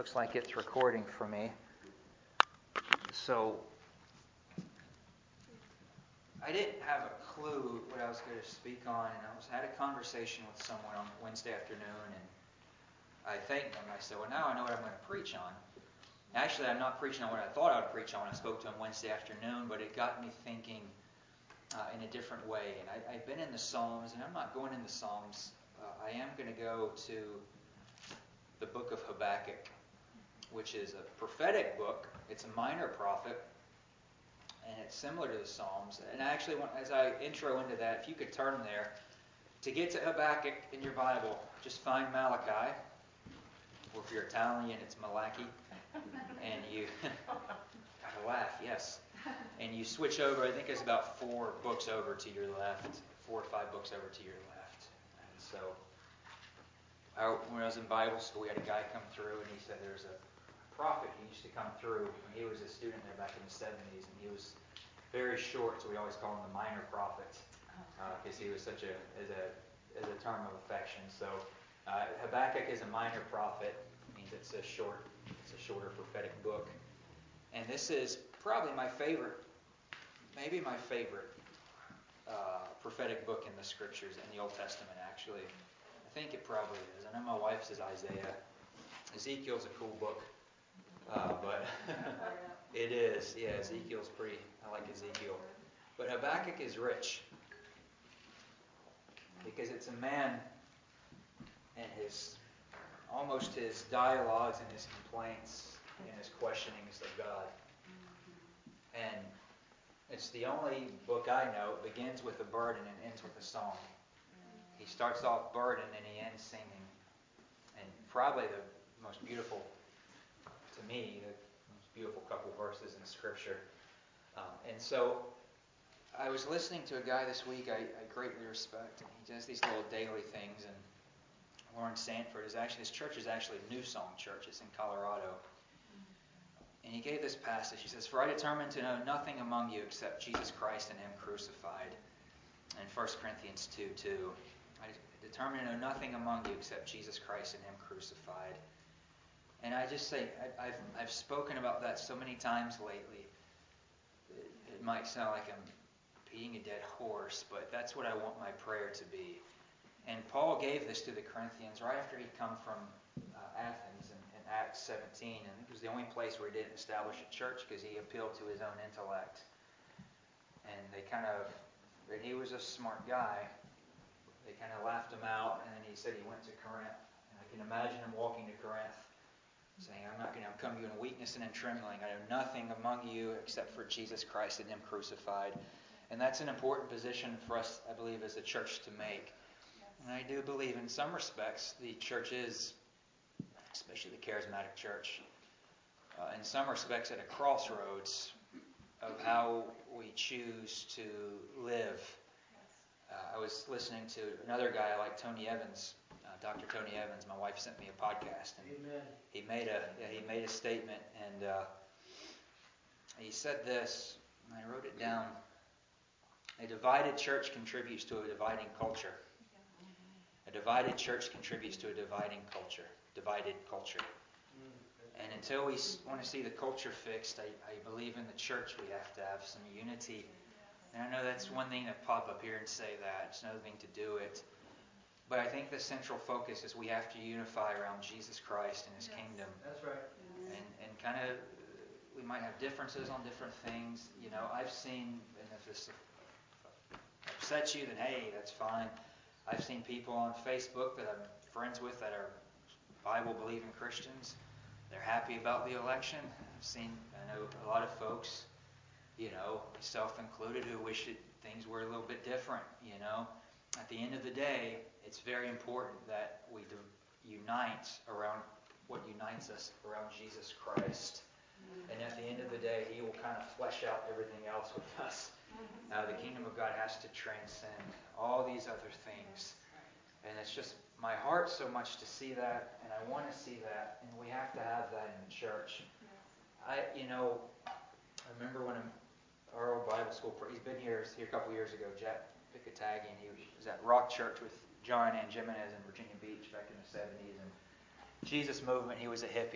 Looks like it's recording for me. So, I didn't have a clue what I was going to speak on, and I had a conversation with someone on Wednesday afternoon, and I thanked them. I said, well, now I know what I'm going to preach on. Actually, I'm not preaching on what I thought I would preach on. I spoke to him Wednesday afternoon, but it got me thinking in a different way. And I've been in the Psalms, and I'm not going in the Psalms. I am going to go to the book of Habakkuk, which is a prophetic book. It's a minor prophet, and it's similar to the Psalms. And I actually want, as I intro into that, if you could turn there, to get to Habakkuk in your Bible, just find Malachi, or if you're Italian, it's Malachi, and you, gotta laugh, yes, and you switch over, I think it's about 4 books over to your left, 4 or 5 books over to your left. And so, when I was in Bible school, we had a guy come through, and he said there's a prophet who used to come through, and he was a student there back in the 70s, and he was very short, so we always call him the minor prophet, because he was such as a term of affection. So Habakkuk is a minor prophet. It means it's a shorter prophetic book. And this is probably my favorite, maybe my favorite prophetic book in the Scriptures, in the Old Testament, actually. I think it probably is. I know my wife says Isaiah. Ezekiel's a cool book. But it is. Yeah, Ezekiel's pretty, I like Ezekiel. But Habakkuk is rich. Because it's a man and almost his dialogues and his complaints and his questionings of God. And it's the only book I know. It begins with a burden and ends with a song. He starts off burdened and he ends singing. And probably the most beautiful, to me, the most beautiful couple verses in Scripture. And so I was listening to a guy this week I greatly respect. He does these little daily things, and Lawrence Sanford his church is actually New Song Church. It's in Colorado. And he gave this passage. He says, "For I determined to know nothing among you except Jesus Christ and Him crucified." And 1 Corinthians 2:2. I determined to know nothing among you except Jesus Christ and Him crucified. And I just say, I've spoken about that so many times lately. It might sound like I'm beating a dead horse, but that's what I want my prayer to be. And Paul gave this to the Corinthians right after he'd come from Athens in Acts 17. And it was the only place where he didn't establish a church because he appealed to his own intellect. And and he was a smart guy. They kind of laughed him out, and then he said he went to Corinth. And I can imagine him walking to Corinth, saying, I'm come to you in weakness and in trembling. I know nothing among you except for Jesus Christ and Him crucified. And that's an important position for us, I believe, as a church to make. And I do believe in some respects the church is, especially the charismatic church, in some respects at a crossroads of how we choose to live. I was listening to another guy like Tony Evans, Dr. Tony Evans. My wife sent me a podcast, and Amen. he made a statement, and he said this, and I wrote it down. A divided church contributes to a dividing culture. A divided church contributes to a dividing culture. Divided culture. And until we want to see the culture fixed, I believe in the church we have to have some unity. And I know that's one thing to pop up here and say that. It's another thing to do it. But I think the central focus is we have to unify around Jesus Christ and His kingdom. That's right. And kind of, we might have differences on different things. You know, I've seen, and if this upsets you, then hey, that's fine. I've seen people on Facebook that I'm friends with that are Bible-believing Christians. They're happy about the election. I know a lot of folks, you know, myself included, who wish things were a little bit different, you know. At the end of the day, it's very important that we unite around what unites us around Jesus Christ. And at the end of the day, He will kind of flesh out everything else with us. The kingdom of God has to transcend all these other things. And it's just my heart so much to see that, and I want to see that, and we have to have that in the church. I remember when our old Bible school, he's been here a couple years ago, Jack Pickataggy, and he was at Rock Church with John and Jimenez in Virginia Beach back in the 70s. And Jesus movement, he was a hippie.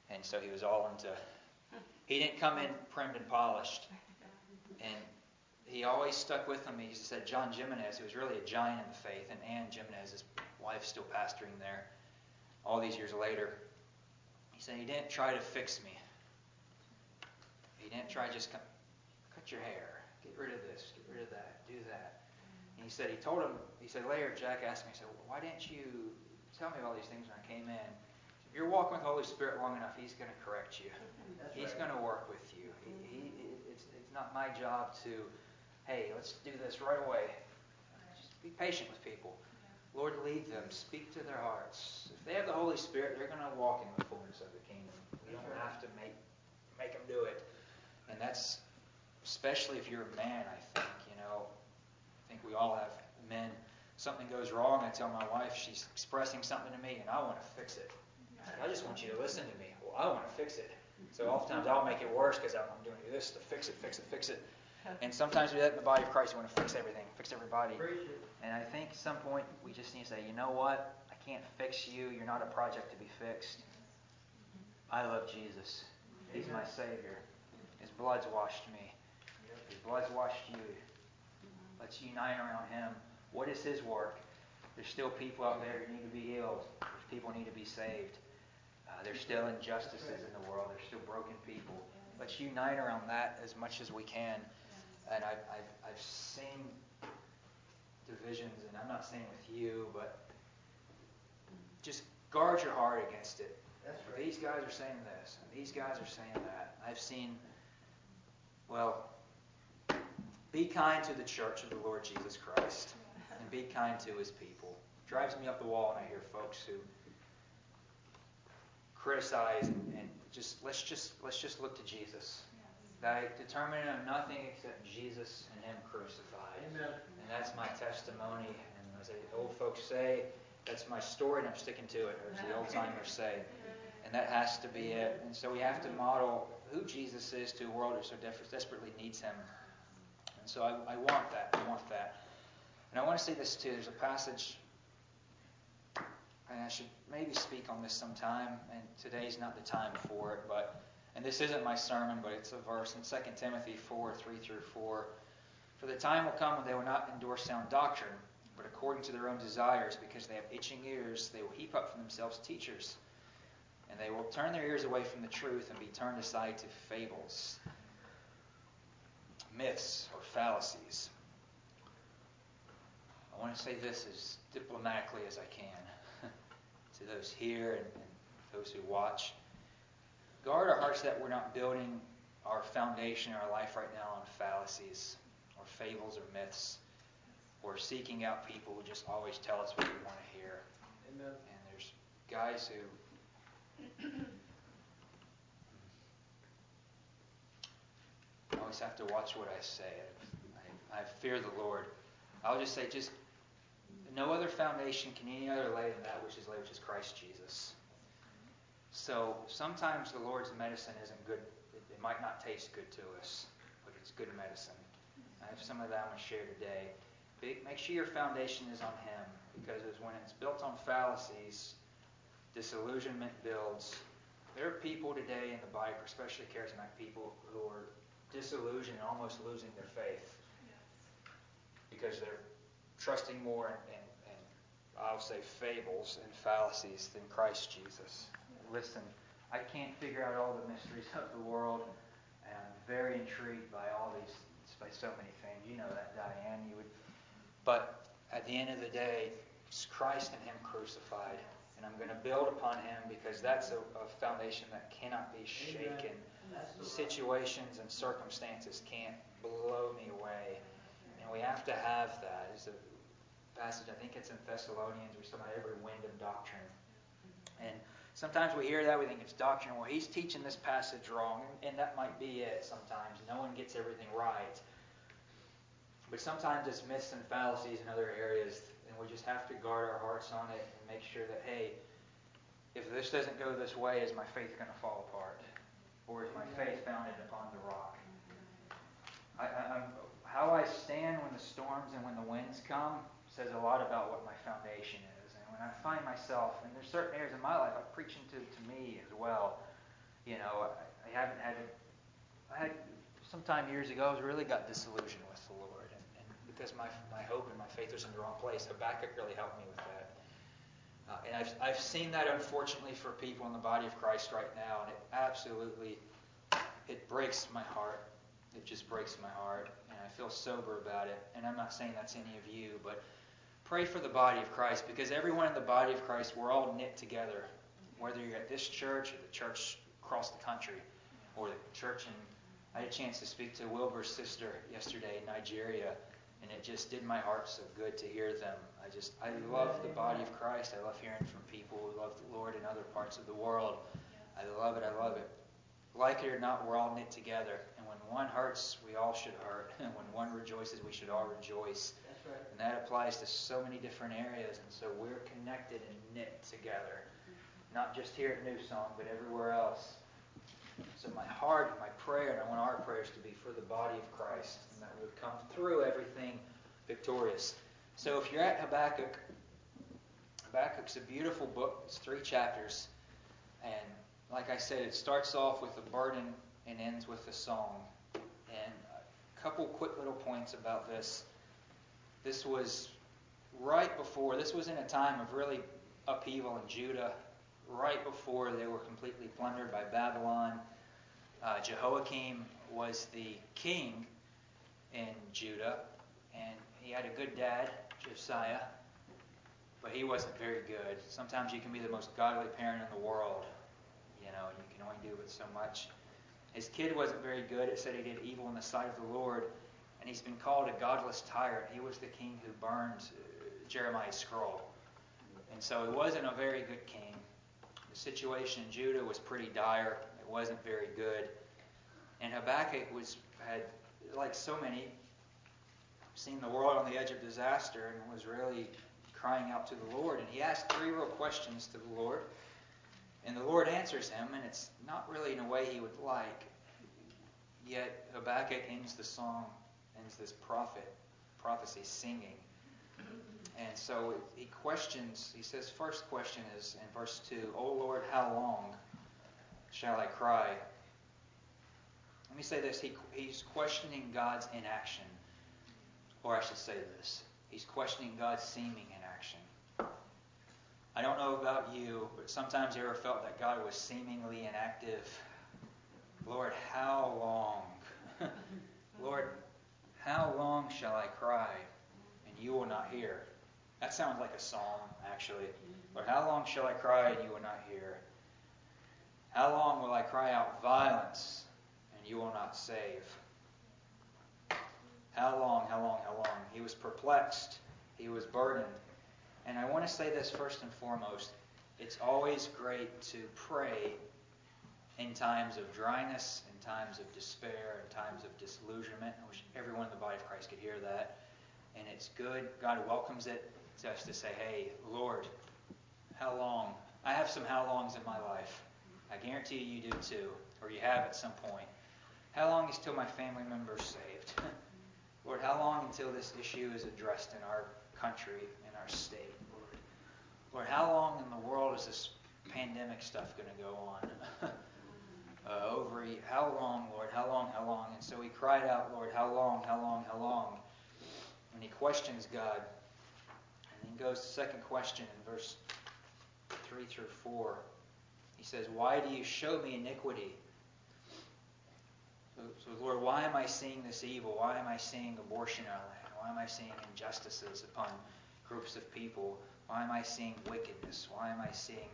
And so he was all into... He didn't come in primed and polished. And he always stuck with him. He said John Jimenez, who was really a giant in the faith, and Ann Jimenez, his wife, still pastoring there all these years later. He said he didn't try to fix me. He didn't try to just cut your hair, get rid of this, get rid of that, do that. And he said later Jack asked me, he said, well, why didn't you tell me all these things when I came in? If you're walking with the Holy Spirit long enough, He's going to correct you. He's going to work with you. It's not my job to, hey, let's do this right away. Just be patient with people. Lord, lead them. Speak to their hearts. If they have the Holy Spirit, they're going to walk in the fullness of the kingdom. We don't have to make them do it. And that's especially if you're a man, I think. I think we all have men. Something goes wrong, I tell my wife, she's expressing something to me, and I want to fix it. I just want you to listen to me. Well, I want to fix it. So oftentimes I'll make it worse because I'm doing this to fix it. And sometimes we do that in the body of Christ. We want to fix everything, fix everybody. And I think at some point we just need to say, you know what? I can't fix you. You're not a project to be fixed. I love Jesus. He's my Savior. His blood's washed me. His blood's washed you. Let's unite around Him. What is His work? There's still people out there who need to be healed. There's people who need to be saved. There's still injustices in the world. There's still broken people. Let's unite around that as much as we can. And I've seen divisions, and I'm not saying with you, but just guard your heart against it. These guys are saying this, and these guys are saying that. I've seen, be kind to the church of the Lord Jesus Christ, and be kind to His people. It drives me up the wall when I hear folks who criticize and let's just look to Jesus. Thy determined of nothing except Jesus and Him crucified. Amen. And that's my testimony. And as the old folks say, that's my story, and I'm sticking to it, as the old timers say. And that has to be it. And so we have to model who Jesus is to a world that so desperately needs Him. And so I want that. I want that. And I want to say this too. There's a passage, and I should maybe speak on this sometime, and today's not the time for it, and this isn't my sermon, but it's a verse in 2 Timothy 4, 3-4. For the time will come when they will not endure sound doctrine, but according to their own desires, because they have itching ears, they will heap up for themselves teachers. And they will turn their ears away from the truth and be turned aside to fables, myths, or fallacies. I want to say this as diplomatically as I can to those here and those who watch. Guard our hearts that we're not building our foundation in our life right now on fallacies or fables or myths, or seeking out people who just always tell us what we want to hear. Amen. And there's guys who I always have to watch what I say. I fear the Lord. I'll just say, no other foundation can any other lay than that which is laid, which is Christ Jesus. So sometimes the Lord's medicine isn't good. It might not taste good to us, but it's good medicine. I have some of that I'm going to share today. Make sure your foundation is on Him, because when it's built on fallacies, disillusionment builds. There are people today in the Bible, especially charismatic people, who are disillusioned and almost losing their faith because they're trusting more in I'll say fables and fallacies than Christ Jesus. Listen, I can't figure out all the mysteries of the world, and I'm very intrigued by so many things. You know that, Diane. But at the end of the day, it's Christ and Him crucified, and I'm going to build upon Him, because that's a foundation that cannot be shaken. Situations and circumstances can't blow me away, and we have to have that. It's a passage, I think it's in Thessalonians, where somebody every wind of doctrine. And sometimes we hear that, we think it's doctrine. Well, he's teaching this passage wrong, and that might be it sometimes. No one gets everything right. But sometimes it's myths and fallacies in other areas, and we just have to guard our hearts on it and make sure that, hey, if this doesn't go this way, is my faith going to fall apart? Or is my faith founded upon the rock? How I stand when the storms and when the winds come says a lot about what my foundation is. And when I find myself, and there's certain areas in my life, I'm preaching to me as well, I haven't had it. I had sometime years ago, I really got disillusioned with the Lord, and because my hope and my faith was in the wrong place. Habakkuk really helped me with that. And I've seen that, unfortunately, for people in the body of Christ right now, and it breaks my heart. It just breaks my heart, and I feel sober about it. And I'm not saying that's any of you, but pray for the body of Christ, because everyone in the body of Christ, we're all knit together. Whether you're at this church or the church across the country, or the church in... I had a chance to speak to Wilbur's sister yesterday in Nigeria, and it just did my heart so good to hear them. I love the body of Christ. I love hearing from people who love the Lord in other parts of the world. I love it. I love it. Like it or not, we're all knit together. And when one hurts, we all should hurt. And when one rejoices, we should all rejoice. That's right. And that applies to so many different areas. And so we're connected and knit together. Not just here at New Song, but everywhere else. So my heart and my prayer, and I want our prayers to be for the body of Christ, and that we would come through everything victorious. So if you're at Habakkuk, Habakkuk's a beautiful book. It's 3 chapters. And like I said, it starts off with a burden and ends with a song. And a couple quick little points about this. This was in a time of really upheaval in Judah, right before they were completely plundered by Babylon. Jehoiakim was the king in Judah, and he had a good dad, Josiah, but he wasn't very good. Sometimes you can be the most godly parent in the world, you can only do it so much. His kid wasn't very good. It said he did evil in the sight of the Lord, and he's been called a godless tyrant. He was the king who burned Jeremiah's scroll, and so he wasn't a very good king. The situation in Judah was pretty dire. It wasn't very good. And Habakkuk had, like so many, seen the world on the edge of disaster and was really crying out to the Lord. And he asked 3 real questions to the Lord. And the Lord answers him, and it's not really in a way he would like. Yet Habakkuk ends this prophecy singing. And so he says, first question is in verse 2, O Lord, how long shall I cry? Let me say this, he's questioning God's inaction. Or I should say this, he's questioning God's seeming inaction. I don't know about you, but sometimes you ever felt that God was seemingly inactive. Lord, how long? Lord, how long shall I cry and you will not hear? That sounds like a psalm, actually. Lord, how long shall I cry and you will not hear? How long will I cry out violence and you will not save? How long, how long, how long? He was perplexed. He was burdened. And I want to say this first and foremost. It's always great to pray in times of dryness, in times of despair, in times of disillusionment. I wish everyone in the body of Christ could hear that. And it's good. God welcomes it. It's us to say, hey, Lord, how long? I have some how longs in my life. I guarantee you do too, or you have at some point. How long is till my family member's saved? Lord, how long until this issue is addressed in our country, in our state, Lord? Lord, how long in the world is this pandemic stuff going to go on? How long, Lord? How long, how long? And so he cried out, Lord, how long, how long, how long? And he questions God. And then goes to the second question in verse 3 through 4. He says, why do you show me iniquity? So Lord, why am I seeing this evil? Why am I seeing abortion in our land? Why am I seeing injustices upon groups of people? Why am I seeing wickedness? Why am I seeing,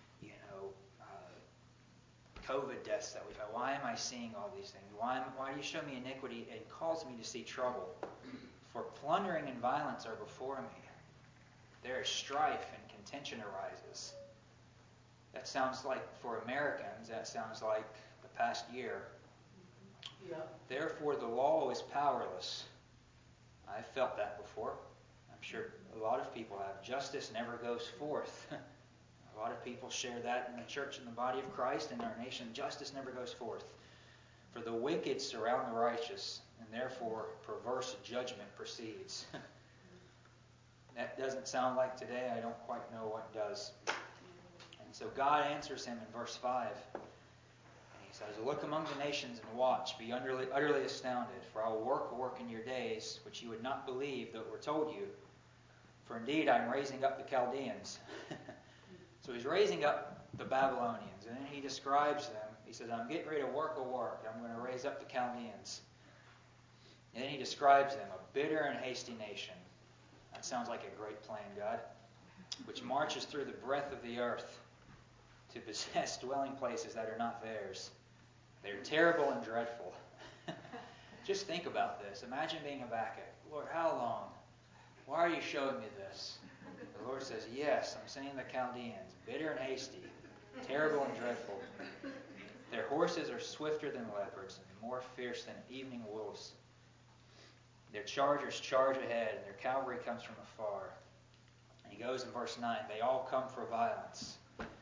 COVID deaths that we've had? Why am I seeing all these things? Why do you show me iniquity and cause me to see trouble? For plundering and violence are before me. There is strife and contention arises. That sounds like, for Americans, that sounds like the past year. Yeah. Therefore, the law is powerless. I've felt that before. I'm sure a lot of people have. Justice never goes forth. A lot of people share that in the church and the body of Christ in our nation. Justice never goes forth. For the wicked surround the righteous, and therefore perverse judgment proceeds. That doesn't sound like today. I don't quite know what does. And so God answers him in verse 5. says, "Look among the nations and watch, be utterly astounded, for I will work a work in your days which you would not believe though it were told you. For indeed I am raising up the Chaldeans." So he's raising up the Babylonians, and then he describes them. He says, "I'm getting ready to work a work. I'm going to raise up the Chaldeans." And then he describes them, a bitter and hasty nation. That sounds like a great plan, God. "Which marches through the breadth of the earth to possess dwelling places that are not theirs. They're terrible and dreadful." Just think about this. Imagine being Habakkuk. "Lord, how long? Why are you showing me this?" The Lord says, "Yes, I'm sending the Chaldeans, bitter and hasty, terrible and dreadful. Their horses are swifter than leopards and more fierce than evening wolves. Their chargers charge ahead, and their cavalry comes from afar." And he goes in verse 9, "They all come for violence.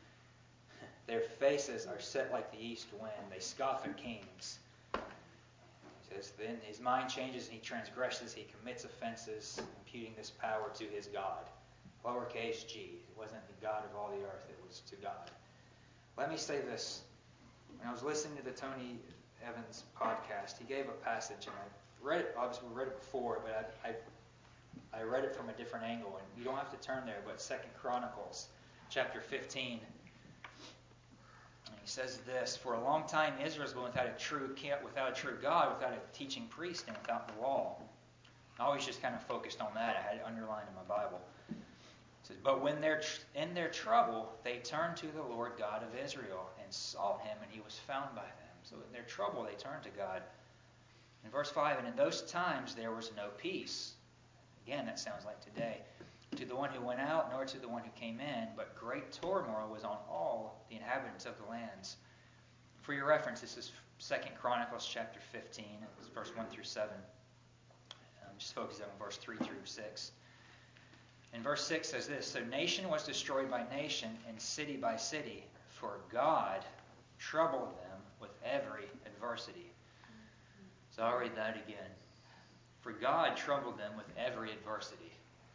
Their faces are set like the east wind. They scoff at kings." He says, "Then his mind changes and he transgresses. He commits offenses, imputing this power to his God." Lowercase g. It wasn't the God of all the earth. It was to God. Let me say this. When I was listening to the Tony Evans podcast, he gave a passage, and I read it. Obviously, we read it before, but I read it from a different angle. And you don't have to turn there, but 2 Chronicles chapter 15. And he says this: "For a long time Israel's been without a true God, without a teaching priest, and without the law." I always just kind of focused on that. I had it underlined in my Bible. It says, "But when they're in their trouble, they turned to the Lord God of Israel and sought him, and he was found by them." So in their trouble, they turned to God. In verse 5, "And in those times there was no peace." Again, that sounds like today. "To the one who went out, nor to the one who came in, but great turmoil was on all the inhabitants of the lands." For your reference, this is 2 Chronicles chapter 15, verse 1 through 7. Just focus on verse 3 through 6. And verse 6 says this: "So nation was destroyed by nation, and city by city, for God troubled them with every adversity." So I'll read that again. "For God troubled them with every adversity."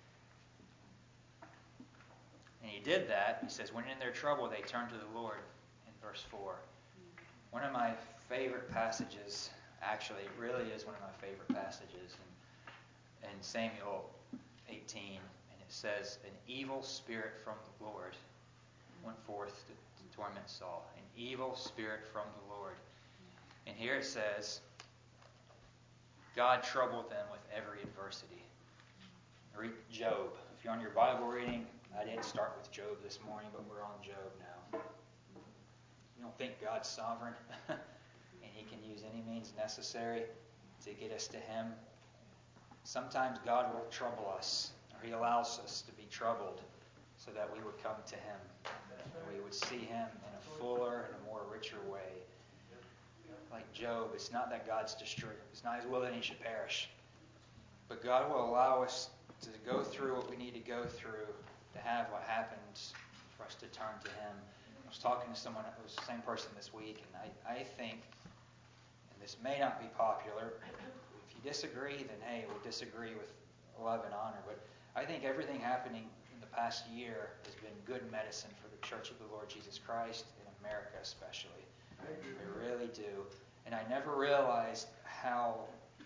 And he did that. He says, when in their trouble, they turned to the Lord, in verse 4. One of my favorite passages, actually, it really is one of my favorite passages, in Samuel 18. And it says, "An evil spirit from the Lord went forth to torment Saul." An evil spirit from the Lord. And here it says, God troubled them with every adversity. Read Job. If you're on your Bible reading, I didn't start with Job this morning, but we're on Job now. You don't think God's sovereign and he can use any means necessary to get us to him? Sometimes God will trouble us, or he allows us to be troubled so that we would come to him and we would see him in a fuller and a more richer way. Like Job, it's not that God's destroyed. It's not his will that he should perish. But God will allow us to go through what we need to go through to have what happens for us to turn to him. I was talking to someone, it was the same person this week, and I think, and this may not be popular, if you disagree, then hey, we'll disagree with love and honor. But I think everything happening in the past year has been good medicine for the Church of the Lord Jesus Christ, in America especially. I really do. And I never realized how,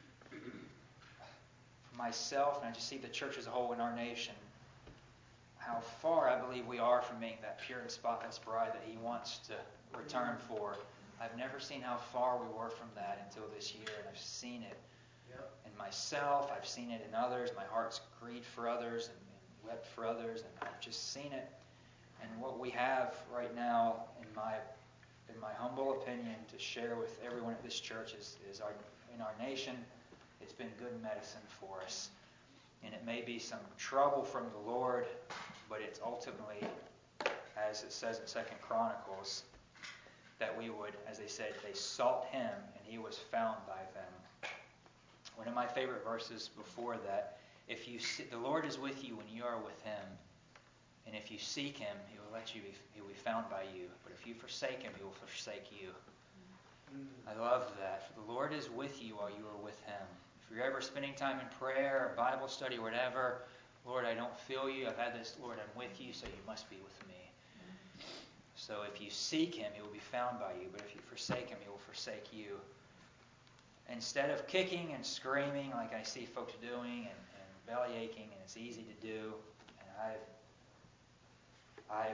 for myself, and I just see the church as a whole in our nation, how far I believe we are from being that pure and spotless bride that he wants to return for. I've never seen how far we were from that until this year, and I've seen it in myself, I've seen it in others. My heart's grieved for others and wept for others, and I've just seen it. And what we have right now, in my humble opinion, to share with everyone at this church is in our nation, it's been good medicine for us. And it may be some trouble from the Lord, but it's ultimately, as it says in 2 Chronicles, that we would, as they said, they sought him, and he was found by them. One of my favorite verses before that, the Lord is with you when you are with him, and if you seek him, he will be found by you. But if you forsake him, he will forsake you. I love that. For the Lord is with you while you are with him. If you're ever spending time in prayer or Bible study or whatever, Lord, I don't feel you. I've had this, Lord, I'm with you, so you must be with me. So if you seek him, he will be found by you. But if you forsake him, he will forsake you. Instead of kicking and screaming like I see folks doing and belly aching, and it's easy to do, and I've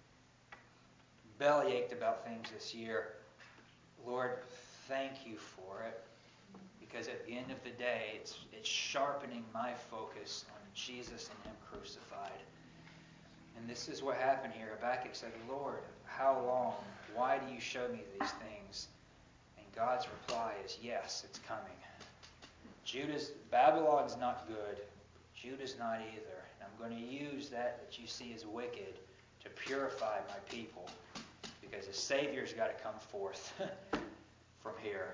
belly ached about things this year. Lord, thank you for it, because at the end of the day, it's sharpening my focus on Jesus and him crucified. And this is what happened here. Habakkuk said, Lord, how long? Why do you show me these things? And God's reply is, yes, it's coming. Babylon's not good. Judah's not either. And I'm going to use that you see as wicked to purify my people, because a Savior's got to come forth from here.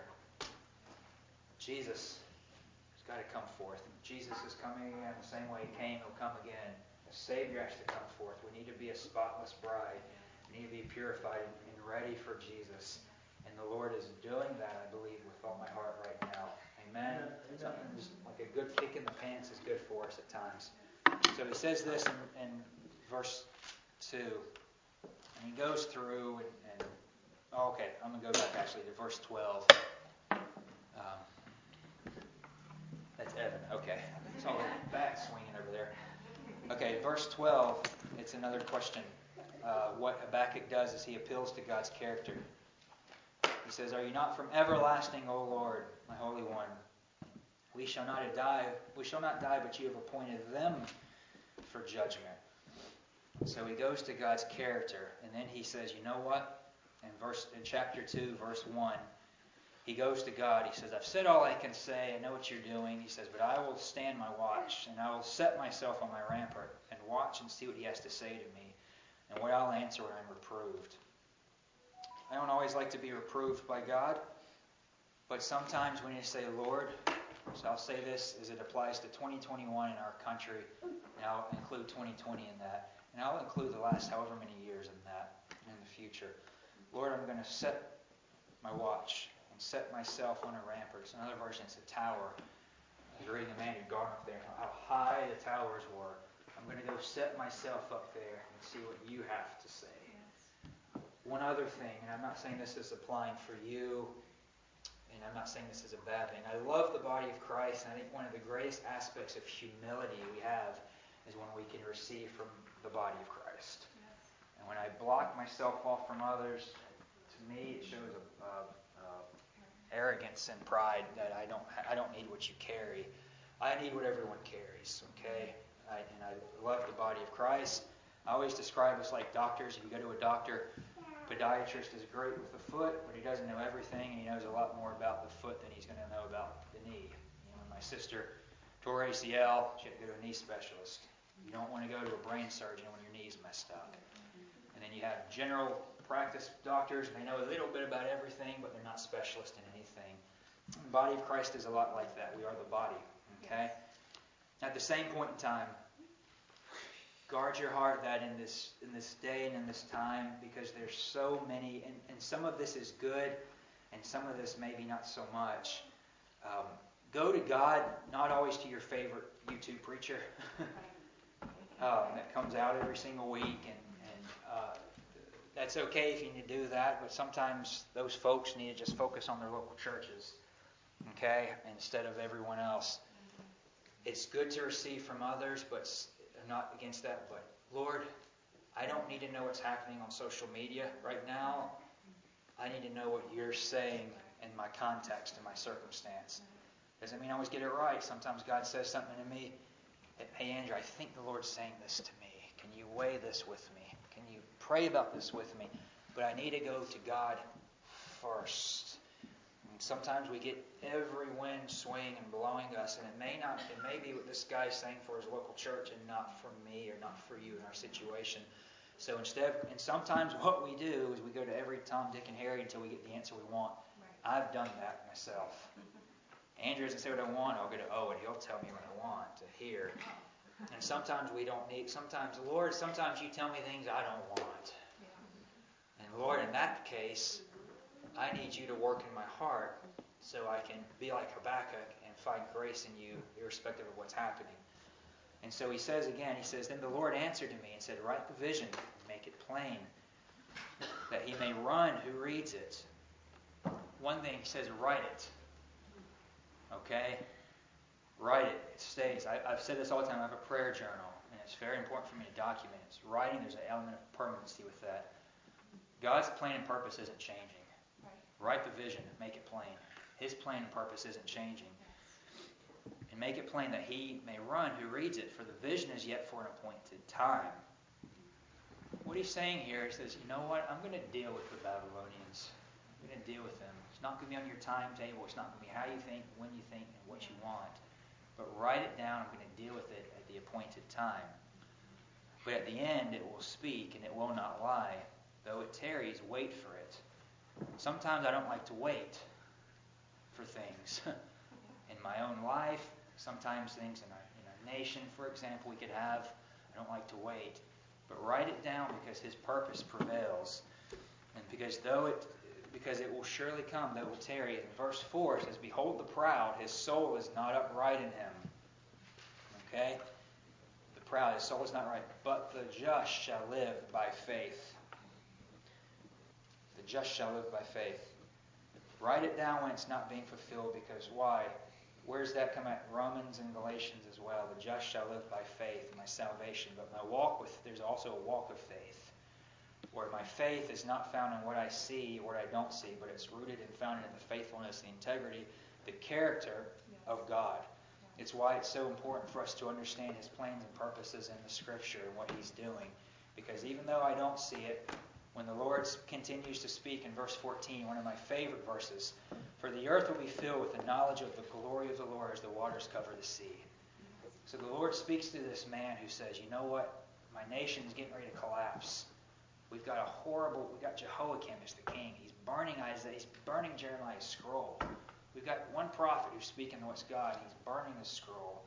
Jesus has got to come forth. Jesus is coming again the same way he came. He'll come again. A Savior has to come forth. We need to be a spotless bride. We need to be purified and ready for Jesus. And the Lord is doing that, I believe, with all my heart right now. Amen. Something just like a good kick in the pants is good for us at times. So he says this in verse 2. And he goes through and okay, I'm going to go back actually to verse 12. That's Evan. Okay. I saw the bat swinging over there. Okay, verse 12, it's another question. What Habakkuk does is he appeals to God's character. He says, are you not from everlasting, O Lord, my Holy One? We shall not die, but you have appointed them for judgment. So he goes to God's character, and then he says, you know what? In chapter 2, verse 1, he goes to God. He says, I've said all I can say. I know what you're doing. He says, but I will stand my watch, and I will set myself on my rampart and watch and see what he has to say to me, and what I'll answer when I'm reproved. I don't always like to be reproved by God, but sometimes we need to say, Lord, so I'll say this as it applies to 2021 in our country, and I'll include 2020 in that, and I'll include the last however many years in that in the future. Lord, I'm going to set my watch and set myself on a rampart. It's another version, it's a tower. I was reading a man who'd gone up there, how high the towers were. I'm going to go set myself up there and see what you have to say. One other thing, and I'm not saying this is applying for you, and I'm not saying this is a bad thing. I love the body of Christ, and I think one of the greatest aspects of humility we have is when we can receive from the body of Christ. Yes. And when I block myself off from others, to me it shows arrogance and pride that I don't need what you carry. I need what everyone carries. Okay, and I love the body of Christ. I always describe us like doctors. If you go to a doctor, podiatrist is great with the foot, but he doesn't know everything, and he knows a lot more about the foot than he's going to know about the knee. When my sister tore ACL, she had to go to a knee specialist. You don't want to go to a brain surgeon when your knee's messed up. And then you have general practice doctors, and they know a little bit about everything, but they're not specialists in anything. The body of Christ is a lot like that. We are the body. Okay? At the same point in time, guard your heart that in this day and in this time, because there's so many, and some of this is good, and some of this maybe not so much. Go to God, not always to your favorite YouTube preacher that comes out every single week, and that's okay if you need to do that, but sometimes those folks need to just focus on their local churches, okay, instead of everyone else. It's good to receive from others, but I'm not against that, but Lord, I don't need to know what's happening on social media right now. I need to know what you're saying in my context, in my circumstance. Doesn't mean I always get it right. Sometimes God says something to me. Hey, Andrew, I think the Lord's saying this to me. Can you weigh this with me? Can you pray about this with me? But I need to go to God first. And sometimes we get every wind swaying and blowing us, and it may be what this guy's saying for his local church and not for me or not for you in our situation. So and sometimes what we do is we go to every Tom, Dick, and Harry until we get the answer we want. Right. I've done that myself. Andrew doesn't say what I want, I'll go to Owen, he'll tell me what I want to hear. And sometimes we don't need, Lord, sometimes you tell me things I don't want. And Lord, in that case, I need you to work in my heart so I can be like Habakkuk and find grace in you irrespective of what's happening. And so he says again, then the Lord answered to me and said, write the vision and make it plain. that he may run who reads it. One thing he says, write it. Okay? Write it. It stays. I've said this all the time. I have a prayer journal, and it's very important for me to document it. Writing, there's an element of permanency with that. God's plan and purpose isn't changing. Write the vision. Make it plain. His plan and purpose isn't changing. And make it plain that he may run who reads it, for the vision is yet for an appointed time. What he's saying here, he says, you know what? I'm going to deal with the Babylonians. I'm going to deal with them. It's not going to be on your timetable. It's not going to be how you think, when you think, and what you want. But write it down. I'm going to deal with it at the appointed time. But at the end, it will speak, and it will not lie. Though it tarries, wait for it. Sometimes I don't like to wait for things. In my own life, sometimes things in our nation, for example, we could have. I don't like to wait. But write it down because his purpose prevails. And because it will surely come, though it will tarry. In verse 4 it says, behold the proud, his soul is not upright in him. Okay? The proud, his soul is not right. But the just shall live by faith. The just shall live by faith. Write it down when it's not being fulfilled, because why? Where's that come at? Romans and Galatians as well. The just shall live by faith, my salvation. But there's also a walk of faith, where my faith is not found in what I see or what I don't see, but it's rooted and founded in the faithfulness, the integrity, the character of God. It's why it's so important for us to understand his plans and purposes in the Scripture and what he's doing. Because even though I don't see it, when the Lord continues to speak in verse 14, one of my favorite verses, for the earth will be filled with the knowledge of the glory of the Lord as the waters cover the sea. So the Lord speaks to this man who says, you know what? My nation is getting ready to collapse. We got Jehoiakim as the king. He's burning Isaiah. He's burning Jeremiah's scroll. We've got one prophet who's speaking to what's God. He's burning the scroll.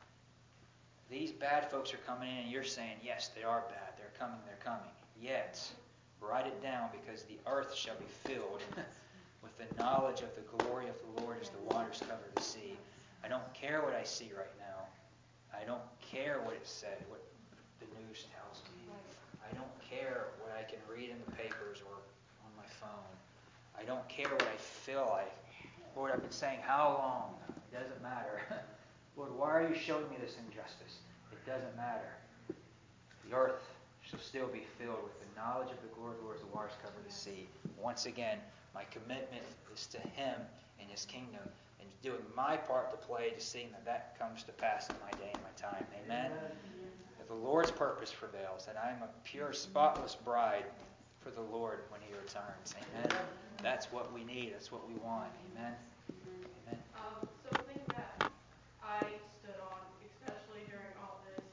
These bad folks are coming in, and you're saying, yes, they are bad. They're coming. Yet, write it down, because the earth shall be filled with the knowledge of the glory of the Lord as the waters cover the sea. I don't care what I see right now. I don't care what it said, what the news tells me. I don't care what I can read in the papers or on my phone. I don't care what I feel like. Lord, I've been saying how long? It doesn't matter. Lord, why are you showing me this injustice? It doesn't matter. The earth shall still be filled with the knowledge of the glory of the Lord as the waters cover the sea. Once again, my commitment is to him and his kingdom, and doing my part to play to seeing that comes to pass in my day and my time. Amen? That the Lord's purpose prevails, and I am a pure, spotless bride for the Lord when he returns. Amen? That's what we need. That's what we want. Amen? Amen. Something that I stood on, especially during all this,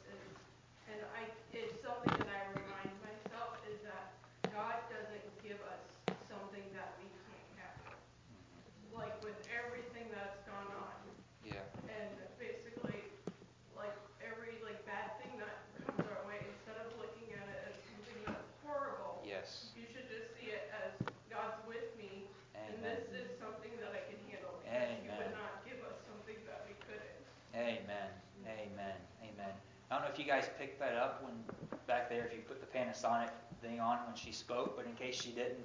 it's something that I remind myself, is that God doesn't give us something that we can't handle. Like with everything that's gone on. Yeah. And basically, like every bad thing that comes our way, instead of looking at it as something that's horrible, Yes. you should just see it as God's with me. Amen. And this is something that I can handle, because Amen. he would not give us something that we couldn't. Amen. Amen. Amen. I don't know if you guys picked that up when back there, if you put the Panasonic thing on when she spoke, but in case she didn't,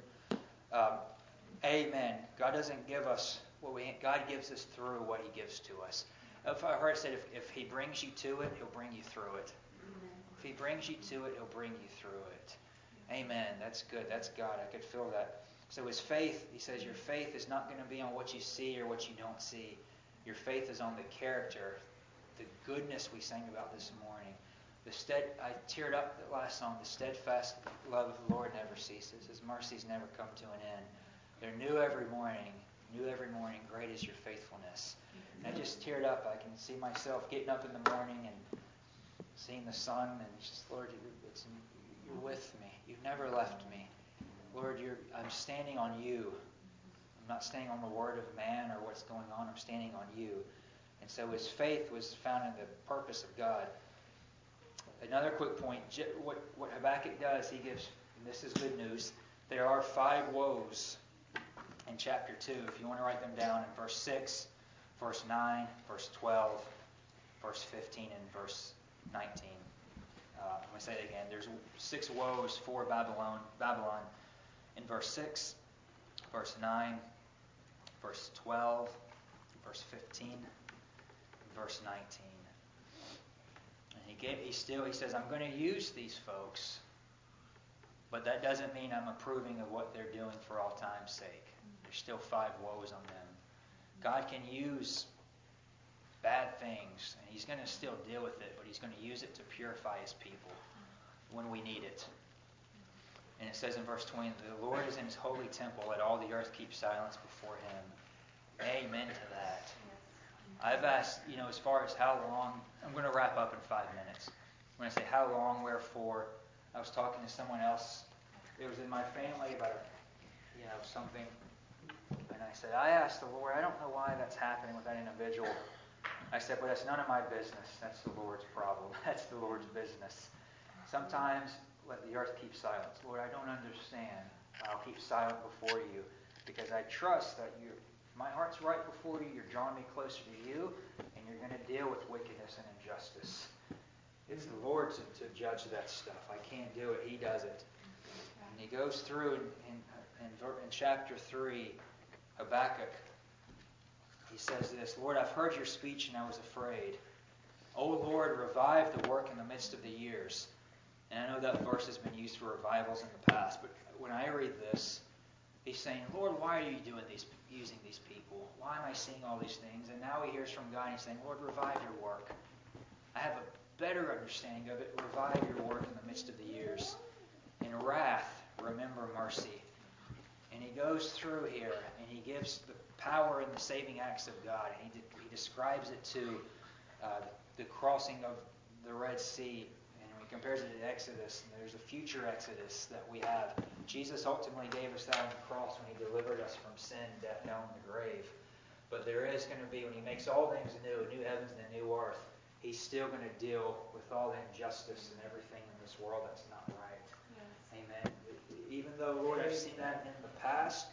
amen. God doesn't give us God gives us through what he gives to us. If I heard it said, if he brings you to it, he'll bring you through it. If he brings you to it, he'll bring you through it. Amen. That's good. That's God. I could feel that. So his faith, he says, your faith is not going to be on what you see or what you don't see. Your faith is on the character, the goodness we sang about this morning. I teared up the last song. The steadfast love of the Lord never ceases. His mercies never come to an end. They're new every morning. New every morning. Great is your faithfulness. And I just teared up. I can see myself getting up in the morning and seeing the sun, and just, Lord, you're with me. You've never left me. Lord, I'm standing on you. I'm not standing on the word of man or what's going on. I'm standing on you. And so his faith was found in the purpose of God. Another quick point. What Habakkuk does, he gives, and this is good news, there are 5 woes in chapter 2. If you want to write them down, in verse 6, verse 9, verse 12, verse 15, and verse 19. I'm going to say it again. There's 6 woes for Babylon. in verse 6, verse 9, verse 12, verse 15, and verse 19. And he says, I'm going to use these folks, but that doesn't mean I'm approving of what they're doing for all time's sake. There's still 5 woes on them. God can use bad things, and He's going to still deal with it, but He's going to use it to purify His people when we need it. And it says in verse 20, the Lord is in His holy temple, let all the earth keep silence before Him. Amen to that. I've asked, as far as how long, I'm going to wrap up in 5 minutes. When I say how long, wherefore, I was talking to someone else. It was in my family about, something. And I said, I asked the Lord, I don't know why that's happening with that individual. I said, but that's none of my business. That's the Lord's problem. That's the Lord's business. Sometimes let the earth keep silence. Lord, I don't understand. I'll keep silent before you because I trust that my heart's right before you. You're drawing me closer to you, and you're going to deal with wickedness and injustice. It's the Lord to judge that stuff. I can't do it. He does it. And he goes through in chapter 3, Habakkuk. He says this, Lord, I've heard your speech and I was afraid. O Lord, revive the work in the midst of the years. And I know that verse has been used for revivals in the past, but when I read this, he's saying, Lord, why are you using these people? Why am I seeing all these things? And now he hears from God and he's saying, Lord, revive your work. I have a better understanding of it. Revive your work in the midst of the years. In wrath, remember mercy. And he goes through here and he gives the power and the saving acts of God. And he describes it to the crossing of the Red Sea. And he compares it to Exodus. And there's a future Exodus that we have. Jesus ultimately gave us that on the cross when he delivered us from sin, death, hell, and the grave. But there is going to be, when he makes all things new, a new heavens and a new earth, he's still going to deal with all the injustice and everything in this world that's not right. Yes. Amen. Even though, Lord, I've seen that in the past,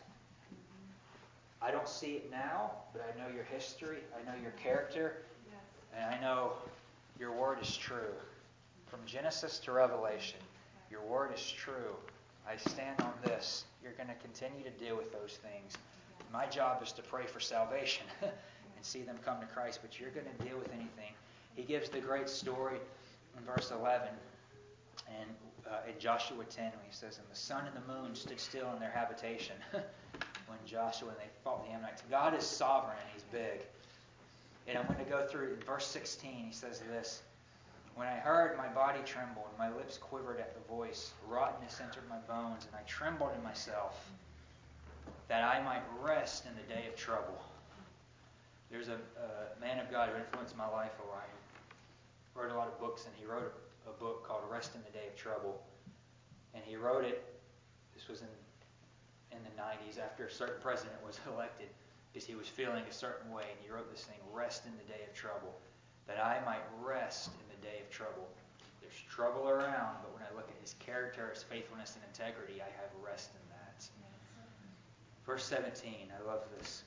I don't see it now, but I know your history, I know your character, and I know your word is true. From Genesis to Revelation, your word is true. I stand on this. You're going to continue to deal with those things. My job is to pray for salvation and see them come to Christ, but you're going to deal with anything. He gives the great story in verse 11 and in Joshua 10 when he says, and the sun and the moon stood still in their habitation when they fought the Ammonites. God is sovereign and he's big. And I'm going to go through in verse 16. He says this, when I heard, my body trembled, my lips quivered at the voice. Rottenness entered my bones, and I trembled in myself, that I might rest in the day of trouble. There's a man of God who influenced my life a lot. He wrote a lot of books, and he wrote a book called Rest in the Day of Trouble. And he wrote it, this was in the 90s, after a certain president was elected, because he was feeling a certain way, and he wrote this thing, Rest in the Day of Trouble, that I might rest in the day of trouble. There's trouble around, but when I look at his character, his faithfulness and integrity, I have rest in that. Verse 17, I love this.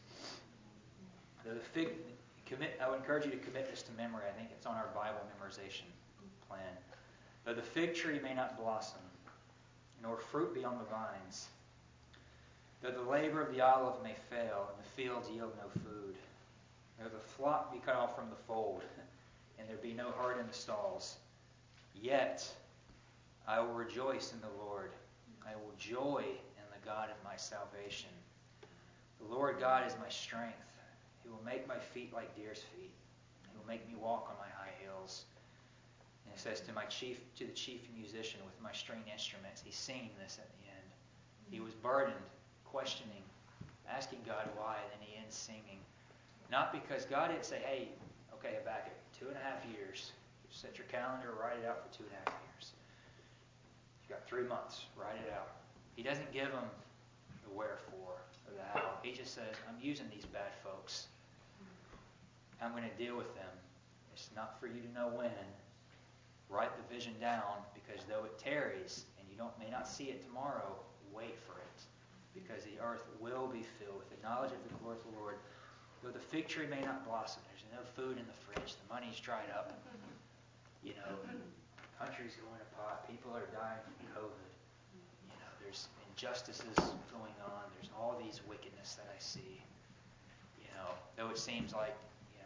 I would encourage you to commit this to memory. I think it's on our Bible memorization plan. Though the fig tree may not blossom, nor fruit be on the vines, though the labor of the olive may fail, and the fields yield no food, though the flock be cut off from the fold, and there be no herd in the stalls, yet I will rejoice in the Lord. I will joy in the God of my salvation. The Lord God is my strength. He will make my feet like deer's feet. He will make me walk on my high hills. And it says to the chief musician with my stringed instruments, he's singing this at the end. He was burdened, questioning, asking God why, and then he ends singing. Not because God didn't say, hey, okay, Habakkuk, 2.5 years. Set your calendar, write it out for 2.5 years. You've got 3 months, write it out. He doesn't give them the wherefore or the how. He just says, I'm using these bad folks. I'm going to deal with them. It's not for you to know when. Write the vision down, because though it tarries and you may not see it tomorrow, wait for it, because the earth will be filled with the knowledge of the glory of the Lord. Though the fig tree may not blossom, there's no food in the fridge, the money's dried up. Country's going to pot, people are dying from COVID. there's injustices going on. There's all these wickedness that I see. Though it seems like,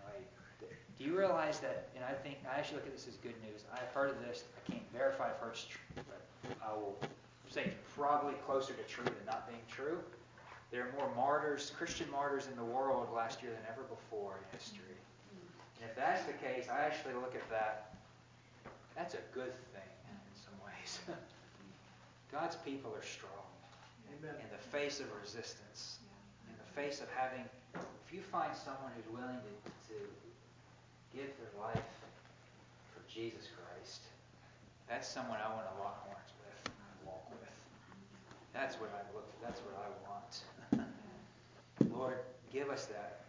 do you realize that, and I actually look at this as good news. I've heard of this. I can't verify if it's true, but I will say it's probably closer to true than not being true. There are more martyrs, Christian martyrs in the world last year than ever before in history. And if that's the case, I actually look at that. That's a good thing in some ways. God's people are strong. Amen. In the face of resistance, in the face of having, if you find someone who's willing to give their life for Jesus Christ, that's someone I want to lock horns with and walk with. That's what I want. Lord, give us that.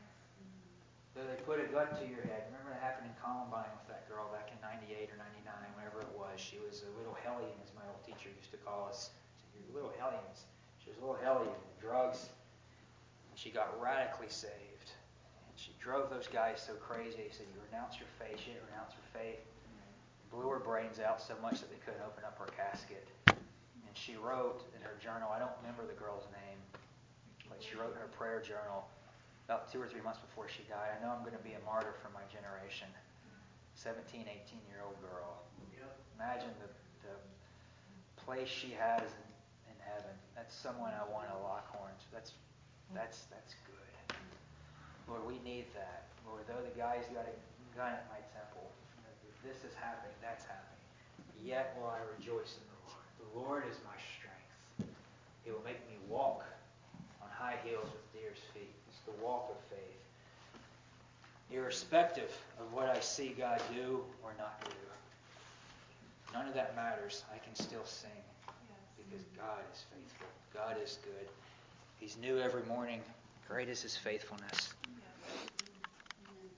So they put a gun to your head. Remember that happened in Columbine with that girl back in 98 or 99, whenever it was. She was a little hellion, as my old teacher used to call us. Little hellions. She was a little hellion in drugs. And she got radically saved. And she drove those guys so crazy. He said, you renounce your faith. She didn't renounce her faith. Blew her brains out so much that they couldn't open up her casket. And she wrote in her journal, I don't remember the girl's name, but she wrote in her prayer journal about 2 or 3 months before she died, I know I'm going to be a martyr for my generation. 17, 18-year-old girl. Imagine the place she has in heaven. That's someone I want to lock horns. That's good. Lord, we need that. Lord, though the guy's got a gun at my temple, if this is happening, that's happening. Yet will I rejoice in the Lord. The Lord is my strength. He will make me walk on high heels with deer's feet. It's the walk of faith. Irrespective of what I see God do or not do. None of that matters. I can still sing because God is faithful. God is good. He's new every morning. Great is His faithfulness.